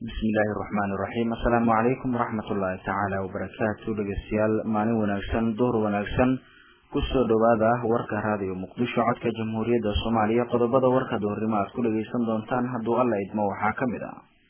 بسم الله الرحمن الرحيم. السلام عليكم ورحمة الله تعالى وبركاته. دغسيال مالين وناغسن دور وناغسن كسو دوادا وركا راديو مقدشو عدك جمهورية الصومالية قدبدا وركا دوريمات كل غيسن دونتان هدو الله يدمو حاكمدا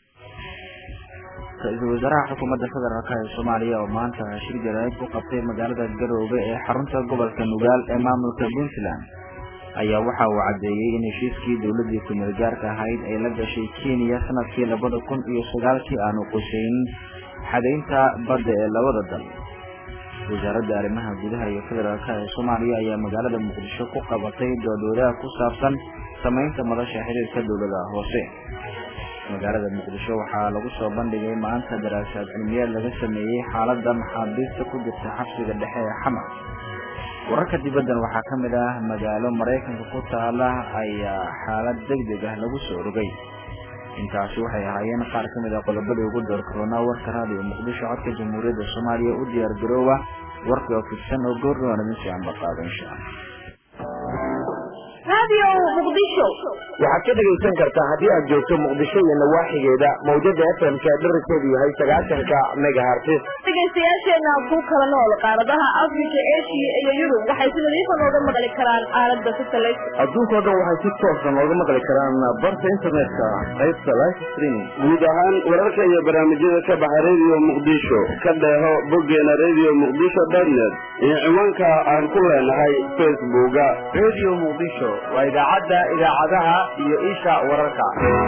رئيس وزراء حكومة فدرالك الصومالية ومانتا شير جرايد وقبطي مقالة الجروبة حرمتا قبل كنوغال امام الكبونسلان ayaa waxa uu cadeeyay in heshiiskii dawladda kumeelgaarka ahayd ay la gashay Kenya sanadkii 2009 aanu qorsheyn xadeynta badda ee labada dal. Wasaaradda Arrimaha Gudaha iyo Federaalka ee Soomaaliya ayaa magaalada Muqdisho ku qabatay doodoodaha ku saabsan sameynta madasha xiriirka dawladaha hoose. Magaalada Muqdisho waxaa lagu soo bandhigay maanta daraasad cilmiyeed laga sameeyay xaaladda maxaabiista ku jirta xabsiga dhexe ee Xamar. wararka dibadda waxaa ka mid ah magaalo Mareykanka ku taala ayaa xaalad degdeg ah lagu soo rogay. intaas waxay ahaayeen qaar ka mid ah qodobada ugu doorka warka raadiyo Muqdisho codka Jamhuuriyadda Soomaaliya u diyaar garoowa warka oo fidsan oo goornaan si aan baqaado insha Allah. Radio Muqdisho waxaad ka dhageysan kartaa haddii aad joogto Muqdisho iyo nawaaxigeeda mawjada FM-ka dhererkeedu yahay 90 megahertz. dhageystayaasheena ku kala nool qaaradaha Afrika, Asia iyo Yurub waxay si nadiif ah uga maqli karaan aalada satellite. adduunka oo dhan waxay si toos ah uga maqli karaan barta internetka qaybta live streaming. guud ahaan wararka iyo barnaamijyada ka baxa Radio Muqdisho ka dheeho boggeena radiomuqdisho.net iyo ciwaanka aan ku leenahay Facebook-ga Radio Muqdisho waa idaacadaha iyo isha wararka.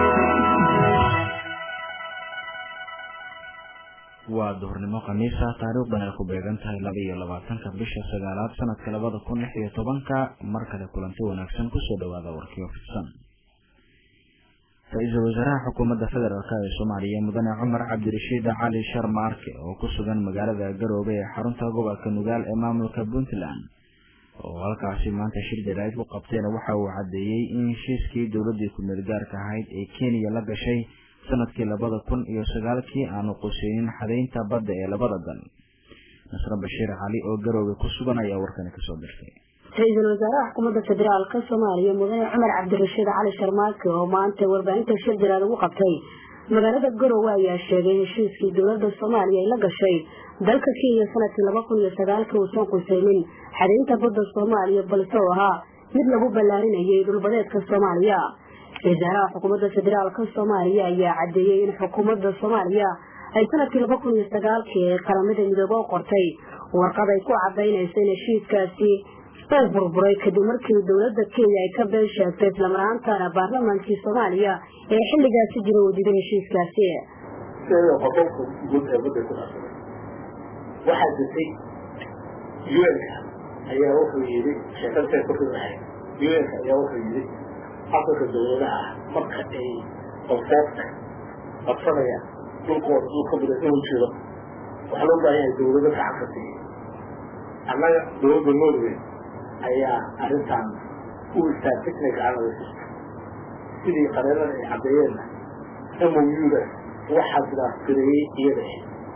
waa duhurnimo khamiis ah taariikhdan ay ku beegan tahay 22 bisha 9aad sanadka 2016 markale kulanti wanaagsan ku soo dhawaada warkiyo fidsan. Ra'iisul Wasaaraha Xukuumadda Federaalka ee Soomaaliya Mudane Cumar Cabdirashiid Cali Sharmaarke oo ku sugan magaalada Garowe ee xarunta gobolka Nugaal ee maamulka Puntland oo halkaasi maanta shir jaraa'id u qabteen waxa uu cadeeyay in heshiiskii dawladda kumeelgaarka ahayd ee Kenya la gashay sanadkii 2009 aanu qorsheyn xadeynta badda ee labada dal. Nasra Bashiir Cali oo Garowe ku sugan ayaa warkan ka soo dirtay. Ra'iisul Wasaaraha Xukuumadda Federaalka Soomaaliya Mudane Cumar Cabdirashiid Cali Sharmaarke oo maanta warbaahinta shir jaraa'id ugu qabtay magaalada Garowe ayaa sheegay heshiiskii dawladda Soomaaliya ay la gashay dalka Kenya sanadkii 2009 uu soo qorsheeyay xadeynta badda Soomaaliya balse oo ahaa mid lagu ballaarinayay dhulbadeedka Soomaaliya. Wasaaraha Xukuumadda Federaalka Soomaaliya ayaa cadeeyay in xukuumadda Soomaaliya ay sanadkii 2009 qaramada midoobe u qortay warqad ay ku cadeynayso in heshiiskaasi uu burburay kadib markii dawladda Kenya ay ka been sheegtay isla markaana baarlamaankii Soomaaliya ee xilligaasi jiray uu diiday heshiiskaasi. qodobka guud ee badda ku saabsan waxa jirtay UN ayaa wuxuu yiri shaqada ku xidhay UN ayaa wuxuu yiri afka dawladaha marka ay qofka qabsanaya dhulkooda dhulka badda uu jiro waxa loo baahan yahay dawladda kacabsatay annaga dawladda Norway ayaa arrintan u istaagtay calaamadiisa sidii qareerada ay cadeeyeen MOU-da waxa jira iyada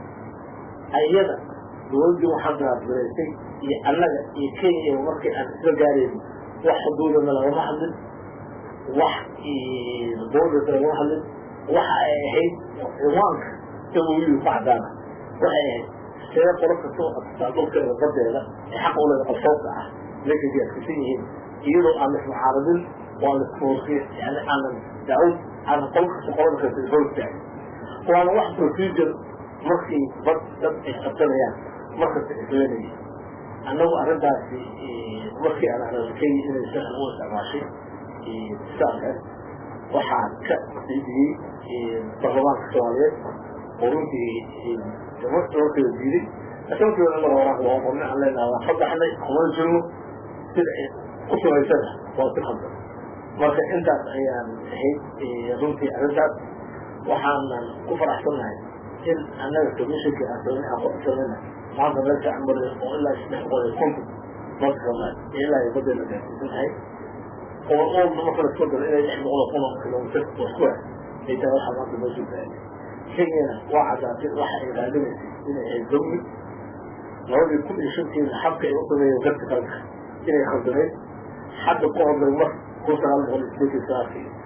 dawladdu waxa gaartay iyo annaga iyo Kenya markii aan isla gaareen wax xuduudna laga hadlin wax dawladda laga hadlin waxa ay ahayd ciwaanka MOU facdana waxay ahayd sida qolka soo qabta baddeeda xaq u leh qofka ah لكن يكفيه يلو عن المعارضين والفورسية يعني عن داود عن طلق سقوط في الفورس يعني وأنا واحد بروسيجر مرخي بس يحطنا يعني مرخي إسلامي أنه أرد في مرخي أنا كي إن السنة الأولى ماشي ساعة وحد كذي طلبان سؤالات ورودي جمعت روتي الجديد أشوف أن الله رحمه وقلنا علينا وحب إحنا قمنا جنو قصوا السنة وتخبر marka intaas ayaan runtii arrintaas waxaan ku faraxsanahay in annaga komishanka aan qorsheynaa maanta meesha aan maray oo ilaa 3 marka ilaa ay badal gaarsiisay oo marka la soo galay inay 600 kilomitir isku ah ay tahay waxa maanta meesha tahay Kenya waa cadaatay waxa ay raadinaysaa inay ay dawli labadii kun iyo shantii xabka ay u sameeyeen garta inay khaldameen حد قوة بالمصر كنت عم بقول لك سافي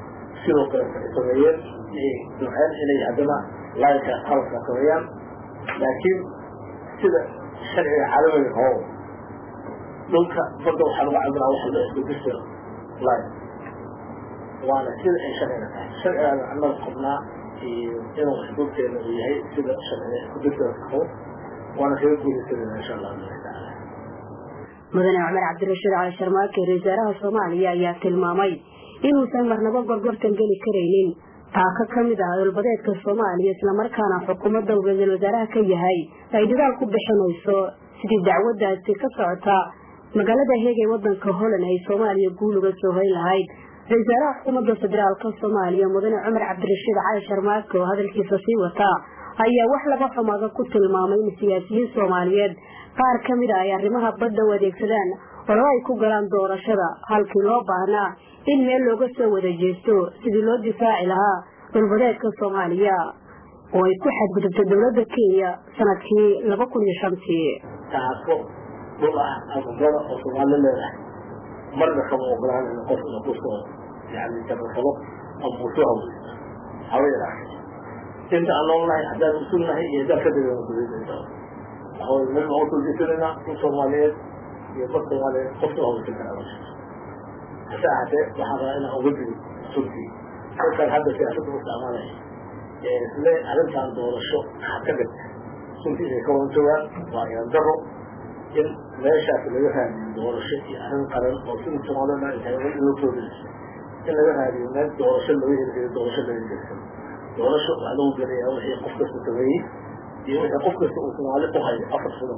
sidoo kale ay sameeyeen duceen inay haddana laayka qalabka sameeyaan laakiin sida sharciga caalamiga hoo dhulka badda waxaa lagu cabiraa waxa loo isbedesha laay waana sida ay sharciga tahay sharcigaana annaga qabnaa inuu xuduudkeena uu yahay sida sharciga isbedesha qabo waana kaga guulaysanayna insha allah taala mudane Cumar Cabdirashiid Cali Sharmaake ra'iisul wasaaraha Soomaaliya ayaa tilmaamay inuusan marnaba gorgortan geli kareynin taaka kamid ah dalbadeedka Soomaaliya isla markaana xukuumadda uu ra'iisul wasaaraha ka yahay ay dadaal ku bixinayso sidii dacwadaasi ka socota magaalada Hague ee wadanka Holland ay Soomaaliya guul uga soo hay lahayd ra'iisul wasaaraha xukuumadda federaalka Soomaaliya mudane Cumar Cabdirashiid Cali Sharmaake oo hadalkiisa sii wata ayaa wax laga xumaado ku tilmaamay in siyaasiyiin Soomaaliyeed qaar kamid ah ay arrimaha badda u adeegsadaan oo ay ku galaan doorashada halkii loo baahnaa in meel looga soo wada jeesto sidii loo difaaci lahaa dalbadeedka Soomaaliya oo ay ku xadgudubtay dowladda Kenya sanadkii 2005 taasoo dhul ah ama oo Soomaaliya leedahay marna kama ogolaan in qof uu ku soo yani tabasalo ama uu soo hawada inta Allah haddaan sunnahay iyo dadka dadka هو من الأوصل جسرنا في صوماليات يبقى صوماليات قصة هو الفكرة حتى وحضرنا أوجد سلطي كان هذا سياسة مستعمالة لا أعلمت عن دور الشوق حكبت سلطي يكون سواء وينظروا إن لا شاف له هذه دور الشوق أهم قرن وصل صومالنا يتعامل الوصول إن له هذه الناس دور الشوق دور الشوق دور الشوق على وجري أو هي قصة متغير يوجد قفل Soomaali ku hay afar sano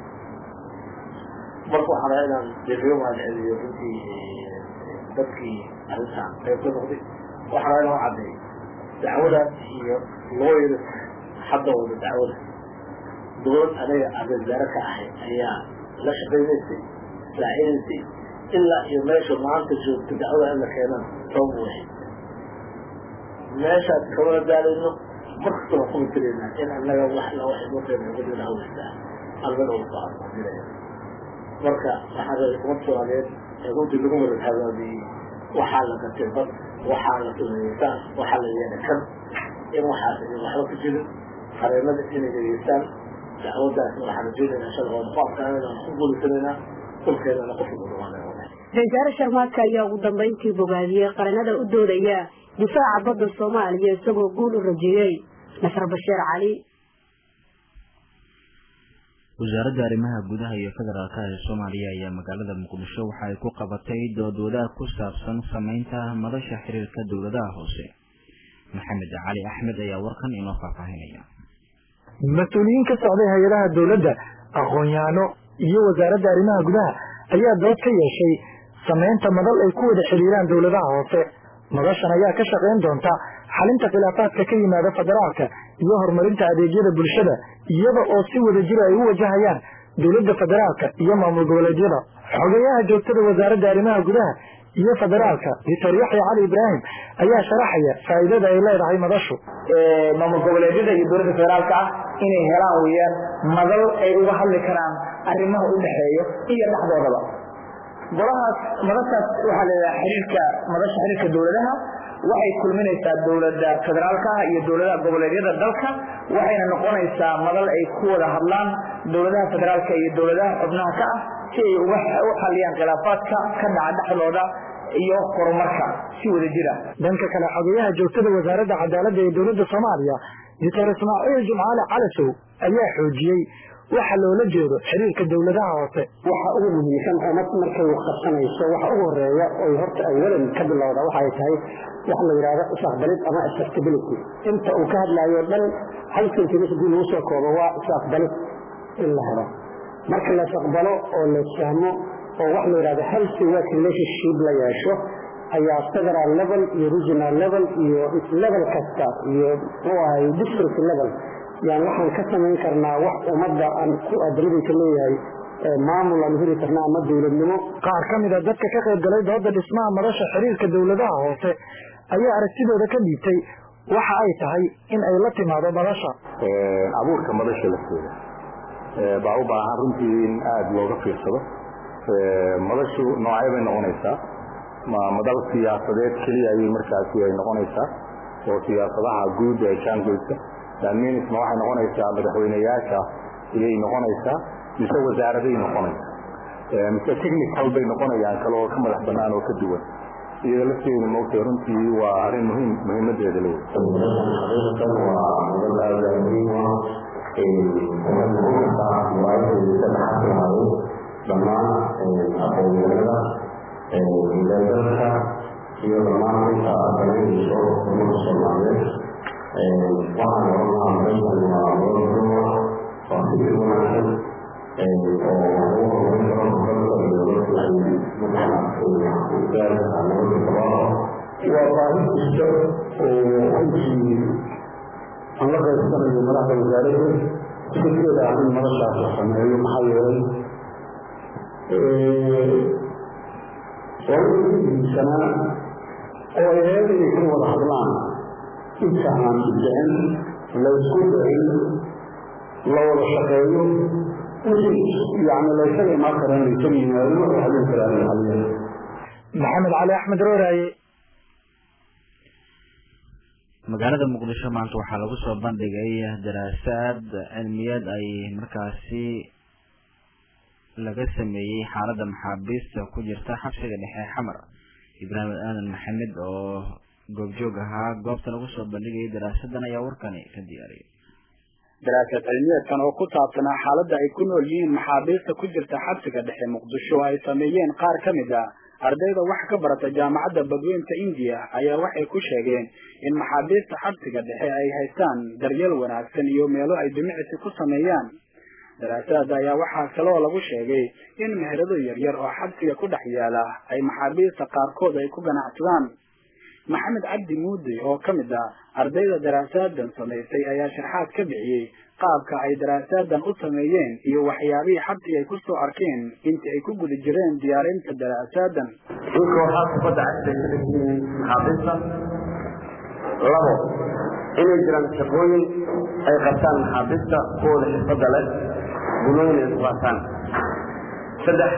marka waxaan inaan deebiyo aan celiyo runtii dadkii arrintan ay ku noqday waxaan inaan cadeey dacwada iyo lawyer hadda wada dacwada dowlad anaga adeegyada ka ahay ayaa la shaqeynayay saacidaysay ilaa iyo meesha maanta joogta dacwada in la keenan soo weey meesha kawada daalino markasta ku tirina in annaga wax la wax ugu qeybin hawsta alban oo baa marka waxa ay ku sooreed ee runtii lagu wada hadlaayay waxa la ka tirban waxa la tumeeyay waxa la yeelay kan in waxa ay wax ku jirin qareemada inay yeeshaan dacwadaas waxa jeedina shaqo qofkaan ku guulsanayna kulkeena qof ugu dhawaanay ra'iisul Sharmaake ayaa ugu dambeyntii bogaadiyay qaranada u doodaya difaaca badda Soomaaliya isagoo guul u rajeeyay Nasr Bashiir Cali wasaaradda arrimaha gudaha iyo federaalka ee Soomaaliya ayaa magaalada Muqdisho waxa ay ku qabatay doodooda ku saabsan sameynta madasha xiriirka dawladaha hoose Maxamed Cali Axmed ayaa warkan inoo faahfaahinaya mas'uuliyiin ka socday hay'adaha dawladda aqoon-yahano iyo wasaaradda arrimaha gudaha ayaa dood ka yeeshay sameynta madal ay ku wada xiriiraan dawladaha hoose madashan ayaa ka shaqeyn doonta xalinta khilaafaadka ka yimaada federaalka iyo horumarinta adeegyada bulshada iyada oo si wada jir ay u wajahayaan dawladda federaalka iyo maamul goboleedyada xogayaha joogtada wasaaradda arrimaha gudaha iyo federaalka Dr. Yaxya Cali Ibrahim ayaa sharaxaya faa'iidada ay leedahay madashu maamul goboleedyada iyo dawladda federaalka inay helaan weeyaan madal ay uga hadli karaan arrimaha u dhaxeeyo iyo dhaxdoodaba golahaas madashaas waxa la xiriirka madasha xiriirka dawladaha waxay kulminaysaa dawladda federaalka iyo dawladaha goboleedyada dalka waxayna noqonaysaa madal ay ku wada hadlaan dawladaha federaalka iyo dawladaha xubnaha ka ah si ay uga xaliyaan khilaafaadka ka dhaca dhaxdooda iyo horumarka si wada jira dhanka kale xogayaha joogtada wasaaradda cadaaladda ee dawladda Soomaaliya Dr. Ismaaciil Jumcaale Calasow ayaa xoojiyay waxa loola jeedo xiriirka dawladaha hoose waxa ugu muhiimsan oo markay wax qabsanayso waxa ugu horeeya oo horta ay wada ka bilowda waxa ay tahay wax la yiraahdo isaqbalid ama accessibility inta uu ka hadlayo dhan halkii uu guul u soo koobo waa isaqbalid in la helo marka la isaqbalo oo la fahmo oo wax la yiraahdo healthy work relationship la yeesho ayaa federal level iyo regional level iyo level kasta iyo district level يعني waxaan ka sameyn karnaa wax umada aan ku adriin ka leeyahay maamul aan heli karnaa ama dawladnimo qaar kamid ah dadka ka qayb galay dooda dhismaha madasha xiriirka dawladaha hoose ayaa aragtidooda ka dhiibtay waxa ay tahay in ay la timaado madasha abuurka madasha la soo baa u baahan runtii in aad looga fiirsado madashu noocyada noqonaysa madal siyaasadeed keliya ayay markaasi ay noqonaysaa oo siyaasadaha guud ee jaangeysa daminisma waxay noqonaysaa madaxweyneyaasha ayay noqonaysaa mise wasaaraday noqonaysaa mise technical bay noqonayaan kale oo ka madax banaan oo ka duwan iyada lafteedu moogtay runtii waa arrin muhiimadeeda dhammaan aqoonyahanada dadka iyo dhammaan inta aqoonayso ummadda Soomaaliyeed waxaan oranaa meeshan waa mawduuc waa fikir wanaagsan oo lagu horumarin karo dalka iyo dadka ay matala nabadda qabaa waa baahi kasta oo runtii aan la qaybsanayo madaxda wasaaradda fikirkeeda ah in madashaas la sameeyo maxaa yeelay sanaa oo ay ahayd inay ka wada hadlaan inta aan dhicin la isku dacin la wada shaqeeyo yani laysaga imaan karaan laysan yimaadin waxay hadin karaan xaliya maxamed cali axmed rooraaye. magaalada muqdisho maanta waxaa lagu soo bandhigay daraasaad cilmiyeed ay markaasi laga sameeyey xaaladda maxaabiista ku jirta xabsiga dhexe xamar. ibraahim aadan maxamed oo goobjoog ahaa goobta lagu soo bandhigayay daraasadan ayaa warkani ka diyaariyay. daraasad cilmiyeedkan oo ku saabsanaa xaaladda ay ku nool yihiin maxaabiista ku jirta xabsiga dhexe muqdisho ay sameeyeen qaar ka mid ah ardayda wax ka barata jaamacadda badweynta India ayaa waxay ku sheegeen in maxaabiista xabsiga dhexe ay haystaan daryeel wanaagsan iyo meelo ay jimicsi ku sameeyaan. daraasada ayaa waxaa kaloo lagu sheegay in meherado yaryar oo xabsiga ku dhex yaala ay maxaabiista qaarkood ay ku ganacsadaan. maxamed cabdi muudi oo ka mid ah ardayda daraasadan samaysay ayaa sharaxaad ka bixiyey qaabka ay daraasadan u sameeyeen iyo waxyaabihii xabsiga ay ku soo arkeen intii ay ku guda jireen diyaarinta daraasadan. dhulka waxaa kubadda cagta ay ka dhigyihiin maxaabiista labo inay jiraan shaqooyin ay qabtaan maxaabiista kuwooda xirfadda leh bulooyin ay ku qaataan. saddex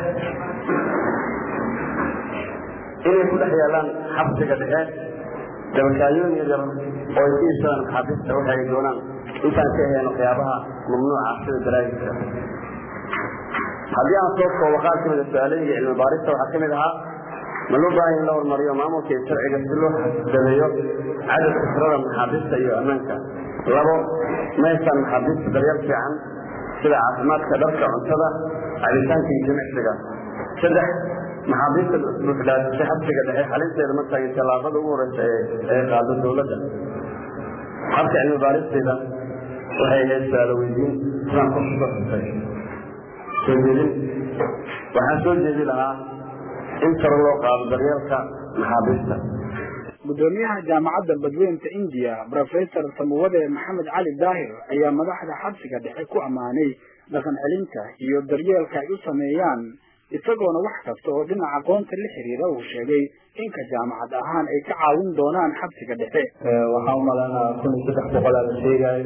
inay ku dhex yaalaan xabsiga dhexe dabakaayoon yaryar oo ay ku iibsadaan maxaabiista waxa ay doonaan intaan ka ahayn waxyaabaha mamnuuca sida daraagisa. haddii aan soo koobo qaar kamid a su-aalooyinka cilmi baarista waxaa kamid ahaa ma loo baahan in la hormariyo maamulka iyo sharciga si loo xadameeyo cadadka tirada maxaabiista iyo ammaanka. labo ma haystaan maxaabiista daryeel fiican sida caafimaadka, dharka, cuntada, cabitaanka iyo jimicsiga. saddex maxaabiista buuxdhaafisay xabsiga dhexe xalinteeda ma taagin tallaabada ugu horeysa ee qaado dowladda. habka cilmi baaristeeda waxay ahayd su-aalo weydiin sidaan ku xusay soo jeedin. waxaan soo jeedi lahaa in sare loo qaado daryeelka maxaabiista. gudoomiyaha jaamacadda badweynta India Professor Samuwade Maxamed Cali Daahir ayaa madaxda xabsiga dhexe ku amaanay dhaqan celinta iyo daryeelka ay u sameeyaan, isagoona wax kasta oo dhinaca aqoonta la xiriira uu sheegay in ka jaamacad ahaan ay ka caawin doonaan xabsiga dhexe. waxaan u maleynayaa 1300 la sheegay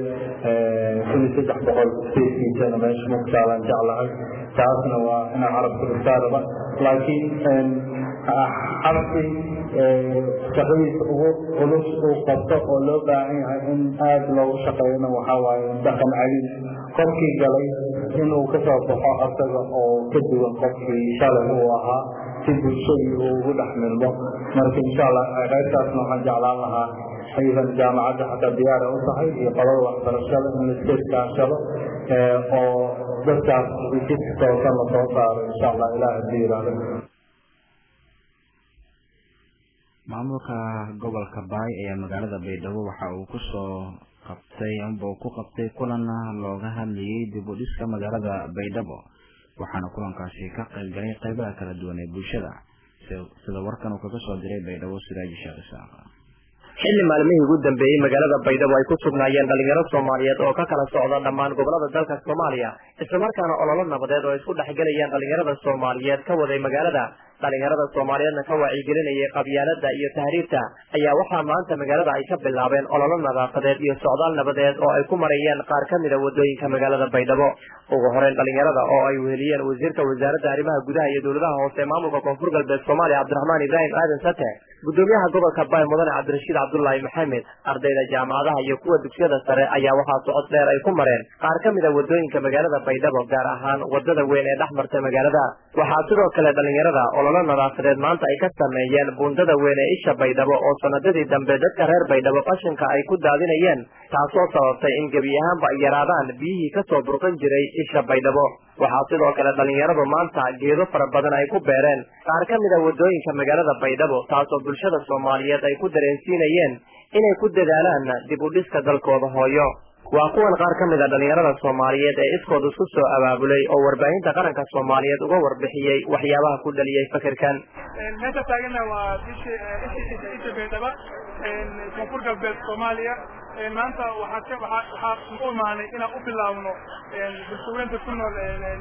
1300 speedkiisana meesha ma kusaalan jeclahay taasna waa inaan carabka dhigtaaraba laakiin xabsi shaqadiisa ugu culus uu qabto oo loo baahan yahay in aad loogu shaqeeyana waxaa waaye dhaqan celin qofkii galay inuu ka soo baxo asaga oo ka duwan qofkii shalay uu ahaa si bulshadii uu ugu dhex milmo. marka insha allah qaybtaasna waxaan jeclaan lahaa aydan jaamacadda xataa diyaara u tahay iyo qolada waxbarashada in la iska iskaashado oo dadkaas jidka toosan la soo saaro insha allah ilaah haddii yidhaahdo. maamulka gobolka Baay ayaa magaalada Baydhabo waxa uu ku soo qabtay ku qabtay kulan looga hadlayay dib u dhiska magaalada Baydhabo, waxaana kulankaasi ka qayb galay qaybaha kala duwan ee bulshada sida warkan uu kaga soo diray Baydhabo Siraaji Sheekh Isaaq. xilli maalmihii ugu dambeeyay magaalada Baydhabo ay ku sugnaayeen dhalinyaro Soomaaliyeed oo ka kala socda dhammaan gobolada dalka Soomaaliya isla markaana ololo nabadeed oo isku dhexgalayaan dhalinyarada Soomaaliyeed ka waday magaalada dhalinyarada Soomaaliyeedna ka wacyigelinayay qabyaaladda iyo tahriibta ayaa waxaa maanta magaalada ay ka bilaabeen ololo nadaafadeed iyo socdaal nabadeed oo ay ku marayeen qaar ka mid ah wadooyinka magaalada Baydhabo. ugu horeyn dhalinyarada oo ay weheliyeen wasiirka wasaaradda arrimaha gudaha iyo dawladaha hoose maamulka Koonfur Galbeed Soomaaliya Cabdiraxmaan Ibraahim Aadan Sate, gudoomiyaha gobolka Baay Mudane Cabdirashiid Cabdullaahi Maxamed, ardayda jaamacadaha iyo kuwa dugsiyada sare ayaa waxaa socod dheer ay ku mareen qaar ka mid ah wadooyinka magaalada Baydhabo, gaar ahaan wadada weyn ee dhexmarta magaalada. waxaa sidoo kale dhalinyarada ololo nadaafadeed maanta ay ka sameeyeen buundada weyn ee isha Baydhabo oo sanadadii dambe dadka reer Baydhabo qashinka ay ku daadinayeen, taasoo sababtay in gebi ahaanba ay yaraadaan biyihii kasoo burqan jiray isha Baydhabo. waxaa sidoo kale dhalinyaradu maanta geedo fara badan ay ku beereen qaar ka mid ah wadooyinka magaalada Baydhabo, taasoo bulshada Soomaaliyeed ay ku dareensiinayeen inay ku dadaalaan dib u dhiska dalkooda hooyo. waa kuwan qaar ka mid ah dhalinyarada Soomaaliyeed ee iskood isku soo abaabulay oo warbaahinta qaranka Soomaaliyeed uga warbixiyay waxyaabaha ku dhaliyay fikirkan. meesha taagana waa isha Baydhabo Koonfur Galbeed Soomaaliya. maanta waxaa u imaanay inaan u bilaabno bulshooyinka ku nool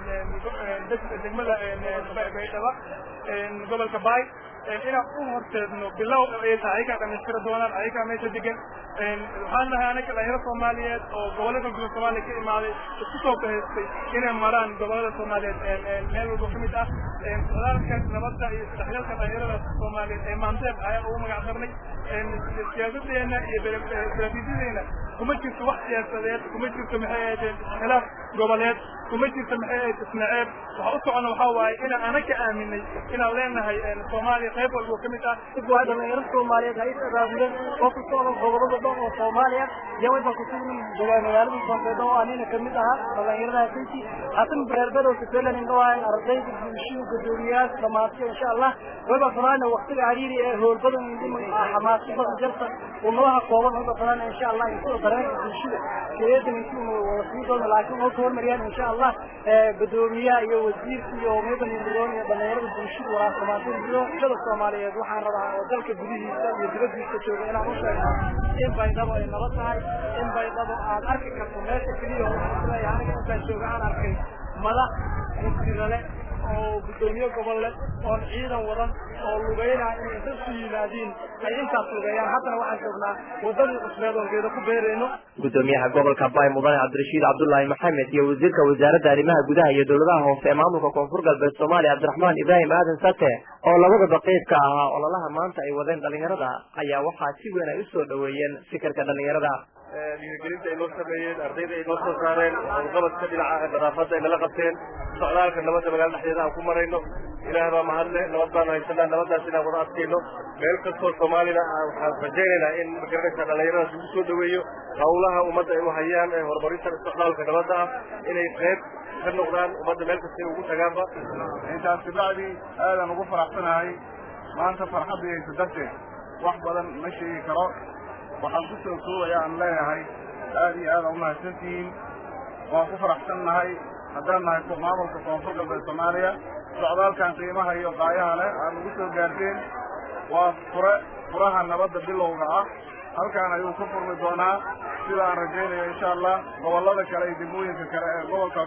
degmada Baydhabo gobolka Baay inaan u horteedno bilow ayaga dhamaystira doonaan ayaga meesha degan. waxaan nahay anaga dhalinyaro Soomaaliyeed oo gobolada guud Soomaaliya ka imaaday isku soo bahaystay inay maraan gobolada Soomaaliyeed meel walba ka mid ah dadaalka nabadda iyo isdhexgalka dhalinyarada Soomaaliyeed ee maanteed ayaa ugu magac darnay. siyaasadeena iyo istaraatiijiyadeena kuma jirto wax siyaasadeed, kuma jirto maxay ahayd khilaaf goboleed, kuma jirto maxay ahayd isnaceeb. waxa u socona waxaa waaye inaan anaga aaminay inaan leenahay Soomaaliya qayb walba ka mid ah. waa dhalinyaro Soomaaliyeed ay abaabuleen oo ku socda gobolada dhan oo Soomaaliya iyo wadda ku sugan magaalada Koonfurta oo anina ka mid ah dhalinyarada intii haatan beerbeero ku filan in waa ardayda bulshada gudoomiyaha dhamaatay insha Allah wada fanaana waqtiga cariiri ee howlbadan xamaas badan jirta umadaha kooban oo badan insha Allah intuu dareen bulshada keedan intuu wasiido laakiin oo hormariyaan insha Allah gudoomiyaha iyo wasiirka iyo meedan indroon iyo dhalinyarada bulshada waa Soomaaliyeed iyo dadka Soomaaliyeed waxaan rabaa oo dalka gudihiisa iyo dibadiisa jooga inaan u sheego in Baydhabo ay nabad tahay, in Baydhabo aad arki karto meesha kaliya oo leeyahay aniga inta jooga aan arkay madax intirale oo gudoomiye gobol oo ciidan wadan oo lugeynaa inay dadku yimaadeen ay intaas lugeeyaan. haddana waxaan joognaa wadadii cusbeed oo geedo ku beereyno. gudoomiyaha gobolka Baay Mudane Cabdirashiid Cabdullaahi Maxamed iyo wasiirka wasaaradda arrimaha gudaha iyo dawladaha hoose ee maamulka Koonfur Galbeed Soomaaliya Cabdiraxmaan Ibraahim Aadan Sate oo labadaba qayb ka ahaa ololaha maanta ay wadeen dhalinyarada ayaa waxaa si weyn ay u soo dhaweeyeen fikirka dhalinyarada. dhiirigelinta ay noo sameeyeen, ardayda ay noo soo saareen, howlgabadka dhinaca nadaafadda ay nala qabteen, socdaalka nabadda magaalada dhexdeeda aan ku marayno. ilaah baa mahadle, nabad baanu haysanaa, nabaddaas inaan wada adkayno. meel kastoo Soomaalina waxaan rajaynaynaa in magaranaysa dhalinyaradaas lagu soo dhaweeyo howlaha ummadda ay u hayaan ee horumarinta socdaalka nabadda ah inay qayb ka noqdaan ummadda meel kasta ugu tagaanba. intaas kabacdi aadaan ugu faraxsanahay maanta farxaddaysa darteed wax badan ma sheegi karo. waxaan ku soo koobaya aan leeyahay aad iyo aad umahadsantihiin. waan ku faraxsannahay haddaan nahay maamulka Koonfur Galbeed Soomaaliya socdaalkan qiimaha iyo qaayaha leh aad ugu soo gaarteen. waa furaha nabadda bilowga ah. halkaan ayuu ka furmi doonaa sida aan rajaynayo insha Allah. gobolada kale iyo degmooyinka kale ee gobolka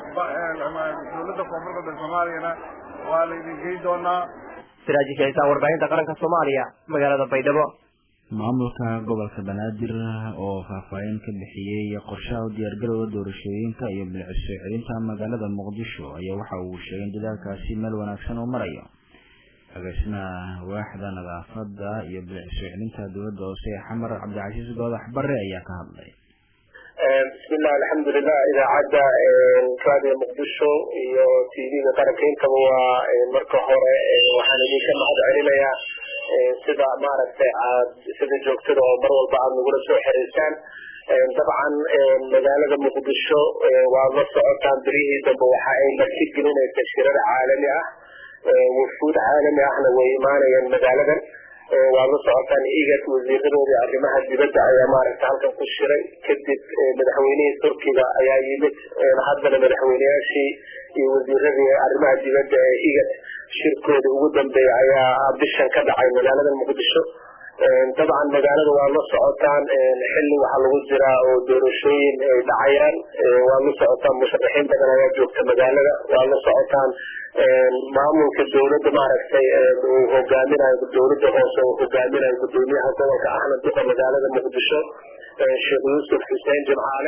dowladda Koonfur Galbeed Soomaaliyana waa la idin geyn doonaa. Siraji Kaysa warbaahinta qaranka Soomaaliya magaalada Baydhabo. maamulka gobolka Banaadir oo faahfaahin ka bixiyay qorshaha diyaargarowga doorashooyinka iyo bilcusub celinta magaalada Muqdisho ayaa waxa uu sheegay in dadaalkaasi meel wanaagsan uu marayo. agaasimaha waaxda nadaafadda iyo bilcusub celinta dowladda hoose Xamar Cabdicasiis Goodax Barre ayaa ka hadlay. bismillah alxamdulilah idaacadda raadiyo Muqdisho iyo TV-ga qaranka intaba waa marka hore waxaan idinka mahad celinayaa sida maaragtay aad sida joogtada oo mar walba aad nagula soo xiriirtaan. dabcan magaalada Muqdisho waa la socotaan berihii dambe waxa ay marti gelinaysaa shirar caalami ah, wufuud caalami ahna way imaanayaan magaaladan. waa la socotaan IGAD wasiiradoodii arrimaha dibadda ayaa maaragtay halkan ku shiray. kadib madaxweynihii Turkiga ayaa yimid. haddana madaxweynayaashii iyo wasiiradii arrimaha dibadda ee IGAD shirkooda ugu dambeeya ayaa bishan ka dhacay magaalada Muqdisho. dabcan magaalada waa la socotaan xilli waxaa lagu jiraa oo doorashooyin ay dhacayaan waa la socotaan musharaxiin badan ayaa joogta magaalada waa la socotaan maamulka dowladda maaragtay uu hogaaminayo dowladda hoose uu hogaaminayo gudoomiyaha gobolka ahna duqa magaalada muqdisho sheekh yuusuf xuseen jimcaale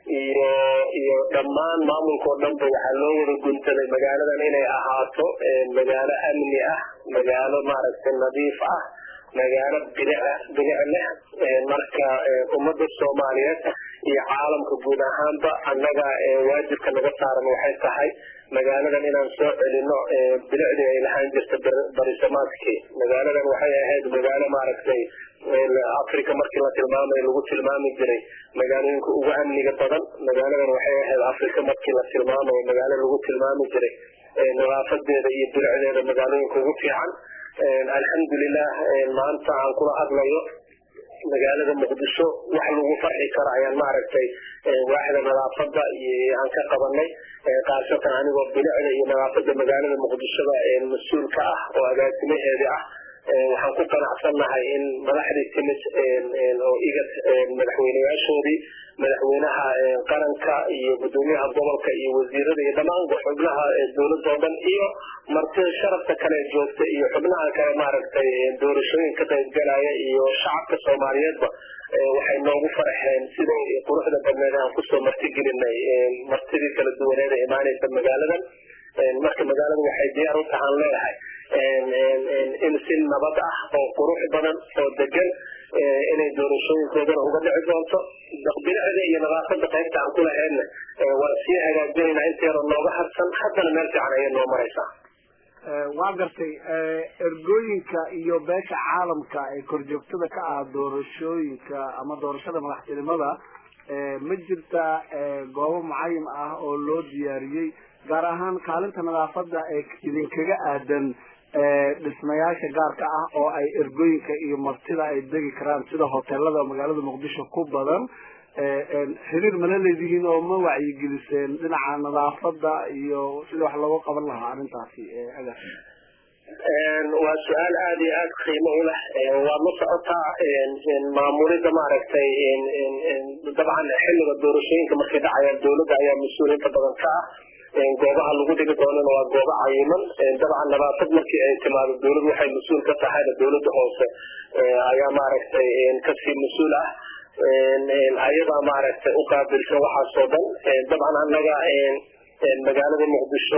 iyo dhammaan maamulkao dhanba waxaa loo wada guntaday magaaladan inay ahaato magaalo amni ah magaalo maaragtay nadiif ah magaalo bilic leh marka ummadda soomaaliyeed iyo caalamka guud ahaanba annaga waajibka naga saaran waxay tahay magaaladan inaan soo celino bilicdii ay lahaan jirta barisamaadkii magaaladan waxay ahayd magaalo maaragtay africa markii la tilmaamayo lagu tilmaami jiray magaalooyinka ugu amniga badan magaaladan waxay ahayd africa markii la tilmaamayo magaalo lagu tilmaami jiray nadaafadeeda iyo bilicdeeda magaalooyinka ugu fiican alxamdulilah maanta aan kula hadlayo magaalada muqdisho wax lagu farxi karo ayaan maaragtay waaxda nadaafada iyo aan ka qabanay qaasatan anigoo bilicda iyo nadaafada magaalada muqdishoda mas-uulka ah oo agaasimaheedi ah waxaan ku qanacsannahay in madaxdii timid oo igad madaxweyneyaashoodii madaxweynaha qaranka iyo gudoomiyaha gobolka iyo wasiirada iyo dhammaan xubnaha dowladda oo dhan iyo martida sharafta kale joogta iyo xubnaha kale maaragtay doorashooyin ka qaybgalaya iyo shacabka soomaaliyeedba waxay noogu farxeen siday quruxda badneed aan kusoo martigelinay martidii kala duwaneed ee imaanaysa magaaladan marka magaalada waxay diyaar u tahaan leedahay in si nabad ah oo qurux badan oo degan inay doorashooyinkoodana uga dhici doonto bilicda iyo nadaafada qaybta aan ku lahaydna waan sii hagaajinaynaa inta yaroo nooga harsan haddana meel fiican ayay noo maraysaa waa gartay ergooyinka iyo beesha caalamka ee korjoogtada ka ah doorashooyinka ama doorashada madaxtinimada ma jirta goobo mucayin ah oo loo diyaariyey gaar ahaan kaalinta nadaafada ee idinkaga aadan dhismayaasha gaarka ah oo ay ergooyinka iyo martida ay degi karaan sida hoteelada magaalada muqdisho ku badan xiriir mana leedihiin oo ma wacyigeliseen dhinaca nadaafada iyo sida wax looga qaban lahaa arrintaasi aga waa su-aal aada iyo aada qiimo u leh waad la socotaa maamulida maaragtay dabcan xilliga doorashooyinka markay dhacayaan dowladda ayaa mas-uuliinta badan ka ah goobaha lagu dhigi doonana waa goobo cayiman dabcan nadaafad markii ay timaado dowlad waxay mas-uul ka tahayna dowladda hoose ayaa maaragtay kasii mas-uul ah ayadaa maaragtay u qaabilsan waxaasoo dhan dabcan annaga magaalada muqdisho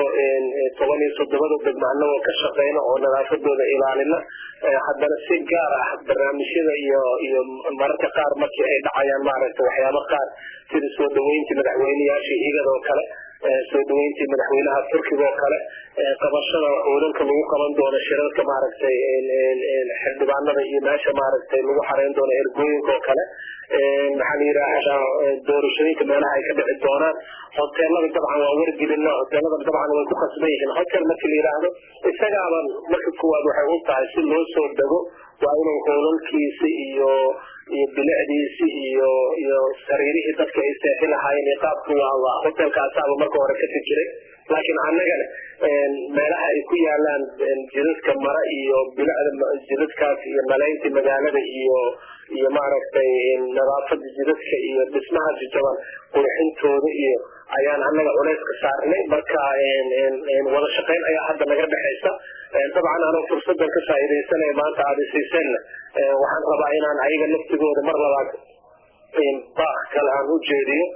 17 degmo annagoo ka shaqeyna oo nadaafadooda ilaalina haddana si gaar ah barnaamijyada iyo mararka qaar markii ay dhacayaan maaragtay waxyaabo qaar sida soo dhaweyntii madaxweyneyaashii igad oo kale soo dhaweyntii madaxweynaha turkiga oo kale qabashada oodanka lagu qaban doono shirarka maaragtay xildhibaanada iyo meesha maaragtay lagu xareyn doono ergooyinka oo kale maxaa la yidhaahdaa doorashooyinka meelaha ay ka dhici doonaan hoteelada dabcan waa wargelina hoteelada dabcan way ku khasban yihiin hotel markii la yidhaahdo isagaaban marka koowaad waxay u tahay si loo soo dego waa inuu hoolalkiisi iyo bilicdiisi iyo sariirihii dadka ay seexi lahaayeen iyo qaabka waa hotelkaasaaba marka hore ka fikiray laakiin annagana meelaha ay ku yaalaan jidadka mara iyo bilicda jidadkaas iyo nalaynta magaalada iyo maaragtay nadaafada jidadka iyo dhismaha jajaban qurxintooda iyo ayaan annaga culayska saarnay marka wada shaqayn ayaa hadda naga dhexaysa dabcan anoo fursadan ka faa'iidaysanaya maanta aada isiiseenna waxaan rabaa inaan ayaga laftigooda mar labaad baaq kale aan u jeediyo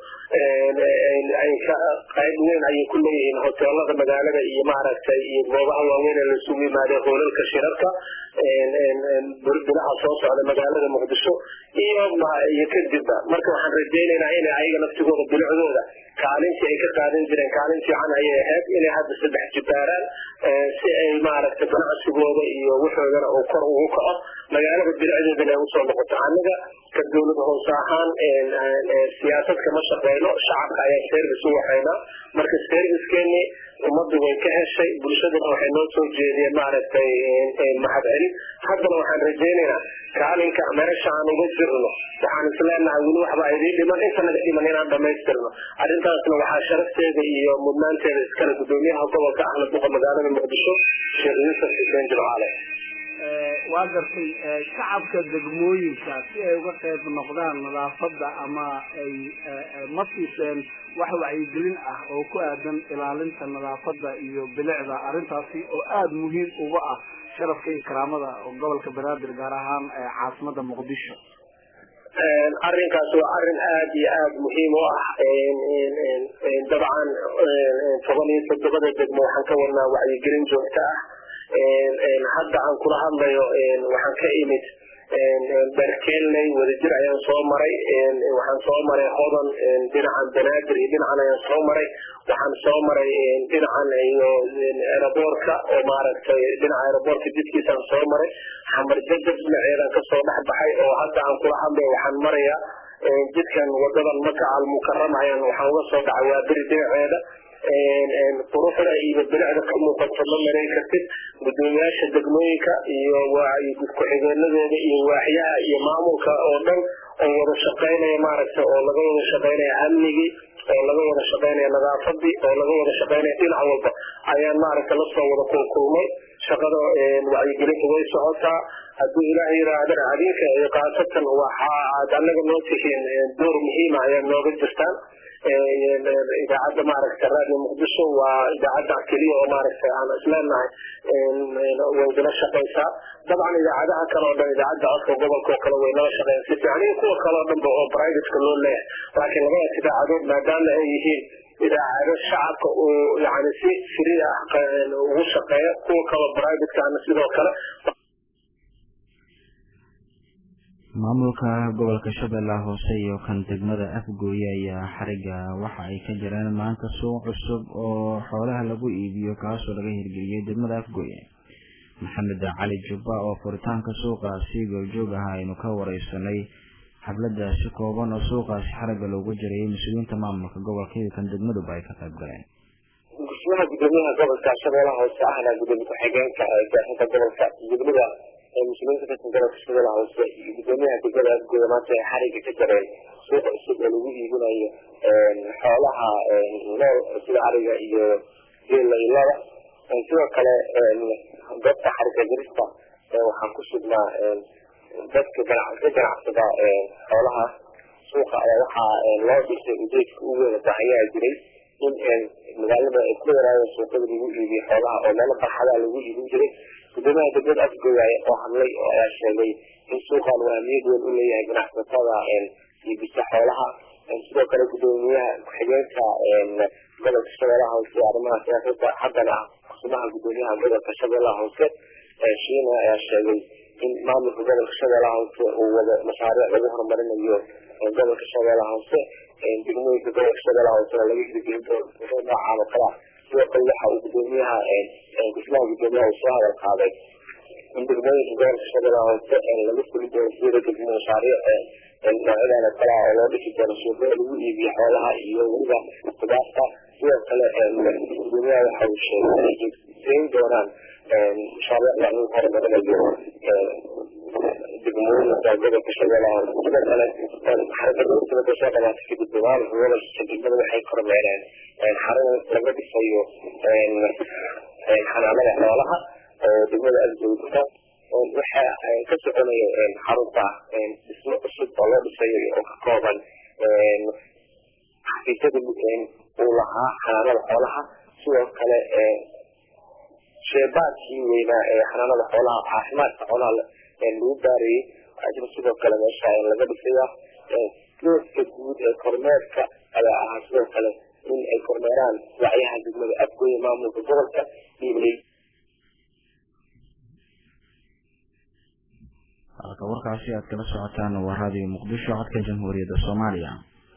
qayb weyn ayay ku leeyihiin hoteelada magaalada iyo maaragtay iyo goobaha waaweyn ee laisugu yimaadee hoolalka shirarka bilaha soo socda magaalada muqdisho iyo kadibba marka waxaan rajaynaynaa inay ayaga laftigooda bilicdooda kaalintii ay ka qaadan jireen kaalin fiican ayay ahayd inay hadda 3 jibaaraan si ay maaragtay ganacsigooda iyo waxoodana uu kor ugu kaco magaalada bilicdeedana ay usoo noqoto anaga ka dowlad hoose ahaan siyaasad kama shaqeyno shacabka ayaa service u waxaynaa marka servicekeeni ummaddu way ka heshay bulshadana waxay noo soo jeediyeen maaragtay mahadcelin haddana waxaan rajaynaynaa kaalinka meesha aan uga jirno waxaan isleenahay weli waxba idiin dhiman inta naga dhiman inaan dhamaystirno arrintaasna waxaa sharafteeda iyo mudnaanteeda iskale gudoomiyaha gobolka ahna duqa magaalada muqdisho sheekh yuusuf xuseen jimcaale waa gartay shacabka degmooyinka si ay uga qayb noqdaan nadaafadda ama ay ma siiseen wax wacyigelin ah oo ku aadan ilaalinta nadaafadda iyo bilicda arrintaasi oo aada muhiim uga ah sharafka iyo karaamada gobolka banaadir gaar ahaan caasimada muqdisho arrinkaas waa arrin aad iyo aad muhiim u ah dabcan 17 degmo waxaan ka wadnaa wacyigelin joogto ah hadda aan kula hadlayo waxaan ka imid barkeelnay wadajir ayaan soo maray waxaan soo maray hodan dhinacan banaadir iyo dhinacan ayaan soo maray waxaan soo maray dhinacan iyo aeroboortka oo maaragtay dhinaca aeroboortka jidkiisaan soo maray xamar jajab dhinaceedaan kasoo dhex baxay oo hadda aan kula hadlayo waxaan marayaa jidkan wadadan Maka al Mukarrama ayaan waxaan uga soo dhacay waa beri dhinaceeda quruxda iyo bilicda ka muuqato ma maray kartid gudoomiyaasha degmooyinka iyo ku-xigeenadooda iyo waaxyaha iyo maamulka oo dhan oo wada shaqaynaya maaragtay oo laga wada shaqaynaya amnigii oo laga wada shaqaynaya nadaafadii oo laga wada shaqaynaya dhinac walba ayaan maaragtay la soo wada kulkulmay shaqada wacyigelinta way socotaa hadduu ilaahay yidhaahdana adinka iyo khaasatan waxaad annaga noo tihiin door muhiima ayaa nooga jirtaan idaacadda maaragtay raadiyo muqdisho waa idaacadda keliya oo maaragtay aan isleenahay way nala shaqaysaa dabcan idaacadaha kale oo dhan idaacadda codka gobolka oo kale way nala shaqeeyaan si fiican iyo kuwa kale oo dhanba oo privateka loo leeyahay laakiin labadaas idaacadood maadaama ay yihiin idaacado shacabka uu yani si free ah ugu shaqeeya kuwa kale privatekaana sidoo kale maamulka gobolka Shabeellaha Hoose iyo kan degmada Afgooye ayaa xariga waxa ay ka jiraan maanta suuq cusub oo xoolaha lagu iibiyo kaasoo laga hirgeliyay degmada Afgooye Maxamed Cali Jubba oo furitaanka suuqaasi goobjoog ah aynu ka wareysanay xafladaasi kooban oo suuqaasi xariga loogu jiray mas'uuliyiinta maamulka gobolka iyo kan degmadu ay ka qayb galeen gudoomiyaha gobolka Shabeellaha Hoose ahna gudoomiyaha ku-xigeenka ee gobolka degmada مسلمين في الجبل في الشمال العوسى يجمعها الجبل الجماعات حركة كتيرين سوق السوق اللي يجون أي حالها لا سوق عرية إلا إلا سوق كلا ضبط حركة جريستا وحنكسبنا ضبط كجرع صدا حالها سوق على وحى لا يصير يجيك أول ضحية جري إن مغالبة كل رأي سوق اللي يجي حالها أو لا نبغى حدا اللي يجي جري gudoomiyaha degmada Afgooye oo hadlay oo ayaa sheegay in suuqan waa mid weyn u leeyahay ganacsatada iyo bisha xoolaha sidoo kale gudoomiyaha ku-xigeenka gobolka Shabeellaha Hoose arrimaha siyaasadda haddana kusumaha gudoomiyaha gobolka Shabeellaha Hoose shiina ayaa sheegay in maamulka gobolka Shabeellaha Hoose uu wada mashaariic lagu horumarinayo gobolka Shabeellaha Hoose degmooyinka gobolka Shabeellaha Hoose laga hirgelin doono noocan oo kale sidoo kale waxa uu gudoomiyaha gudoomiyaha soo hadal qaaday in degmooyinka gobolka Shabeellaha Hoose laga fuli doono sida degmo mashaariic noocyada kale oo loo dhisi doono suuqa lagu iibiyo xoolaha iyo weliba qudaarta sidoo kale gudoomiyaha waxa uu sheegay in ay doonaan mashaariic lagu horumarinayo degmooyinka gobolka Shabeellaha Hoose sidoo kale xarakada ururada soo dhawaatay kadib gobolka degmada waxay kormeereen xarun laga dhisayo xanaanada xoolaha oo degmada Afgooye waxa ka soconaya xarunta dhismo cusub oo loo dhisayo oo ka kooban xafiisyada uu lahaa xanaanada xoolaha sidoo kale sheebaadkii weynaa ee xanaanada xoolaha caafimaadka xoolaha lagu baarayay ajir sidoo kale meesha laga dhisaya doorka guud ee kormeerka ayaa ahaa sidoo kale in ay kormeeraan wacyaha degmada Afgooye maamulka gobolka iyo halka warkaasi aad kala socotaan waa raadiyo muqdisho codka jamhuuriyadda Soomaaliya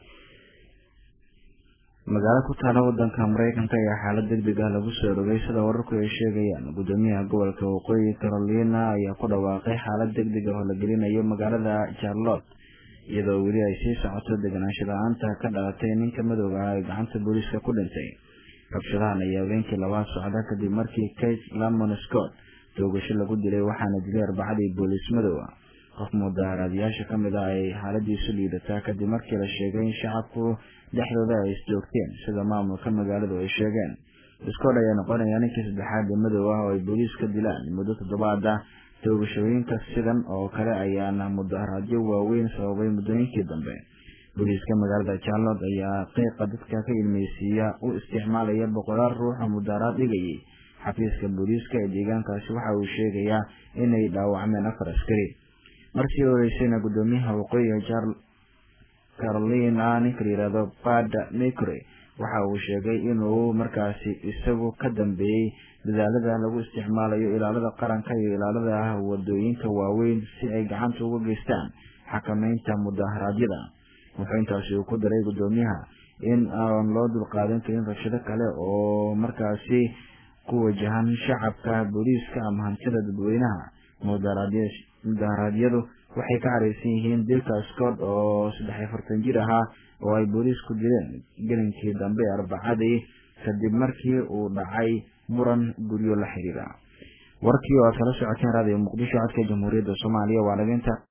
magaalo ku taala wadanka Mareykanka ayaa xaalad degdeg ah lagu soo rogay sida wararku ay sheegayaan gudoomiyaha gobolka Waqooyi Carolina ayaa ku dhawaaqay xaalad degdeg ah oo la gelinayo magaalada Charlotte iyadoo weli ay sii socoto deganaansho la'aanta ka dhalatay ninka madowga ah ee gacanta booliska ku dhintay rabshadahan ayaa habeenkii labaad socda kadib markii Kate Lamont Scott toogasho lagu dilay waxaana dilay Arbacadii boolis madow ah qof mudaharadayaasha ka mid ah ay xaaladiisu liidataa kadib markii la sheegay in shacabku dhexdooda ay isjoogteen sida maamulka magaaladu ay sheegeen Scott ayaa noqonaya ninkii saddexaad ee madow ah oo ay booliska dilaan muddo 7 ah toogashooyinka sidan oo kale ayaana mudaharaadyo waaweyn sababay muddooyinkii dambe. booliiska magaalada Charlotte ayaa qiiqa dadka ka ilmeysiiya u isticmaalaya boqolaal ruux oo mudaharaad dhigayay. xafiiska booliiska ee deegaankaasi waxa uu sheegayaa inay dhaawacmeen 4 askari. markii horeysayna gudoomiyaha waqooyiga Carolina ninka yiraahdo Pat McCrory waxa uu sheegay inuu markaasi isagu ka dambeeyay dadaalada lagu isticmaalayo ilaalada qaranka iyo ilaalada wadooyinka waaweyn si ay gacanta uga geystaan xakameynta mudaharaadyada. wuxuu intaasi ku daray gudoomiyaha in aan loo dulqaadan karin rabshado kale oo markaasi ku wajahan shacabka, booliiska ama hantida dadweynaha. mudaharaadyadu waxay ka careysan yihiin dilka Scott oo 43 jir ahaa oo ay booliisku dileen gelinkii dambe Arbacadii kadib markii uu dhacay muran guryo la xiriira. warkii oo kala socoteen raadiyo Muqdisho codka Jamhuuriyadda Soomaaliya waa dhageynta